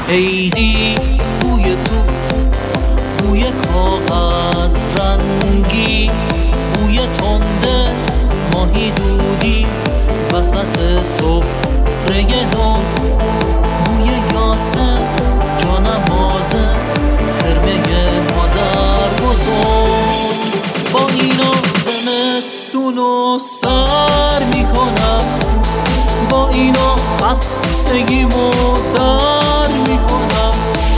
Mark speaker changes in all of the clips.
Speaker 1: عیدی بوی تو، بوی کاغذ رنگی، بوی تنده ماهی دودی وسط سفره نو، بوی یاسم جانمازه ترمه مادر بزرگ. با اینا زمستونو سر میکنم، با اینا خستگیمو در میکنم.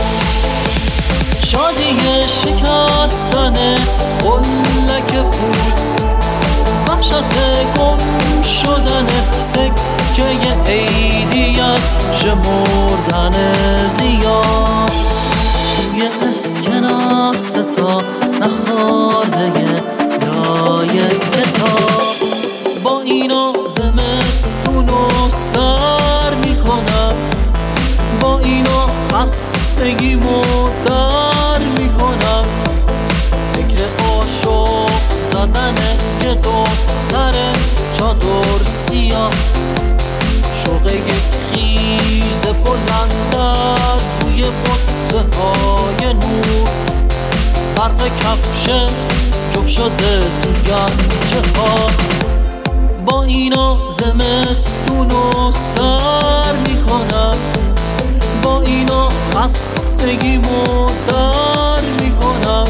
Speaker 1: شادی شکستن قلک پول، وحشت گم شدن سکه عیدی از شمردن زیاد، بوی اسکناس تا نخورده لای کتاب. با اینا زمستونو سر میکنم، با اینا خستگیمو در میکنم. فکر عاشق زدن یه دختر چادر سیاه، شوق یک خیز بلندر روی بطه های نور، برق کفش جفت شده تو گنجه ها. با اینا زمستونو سر میکنم، با اینا خستگیمو در میکنم.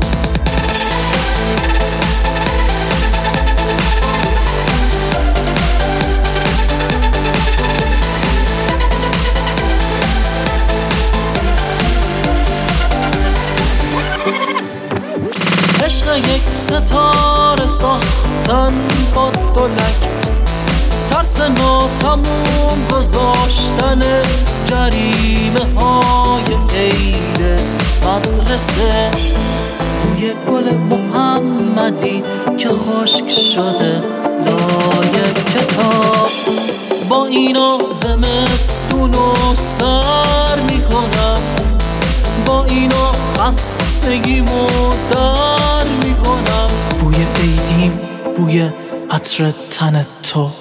Speaker 1: عشق یک ستاره ساختن با دولک، ترس ناتموم گذاشتن جریمه های عید مدرسه، بوی گل محمدی که خشک شده لای کتاب. با اینا زمستونو سر میکنم، با اینا خستگیمو در میکنم. بوی عیدیم بوی عطر تن تو،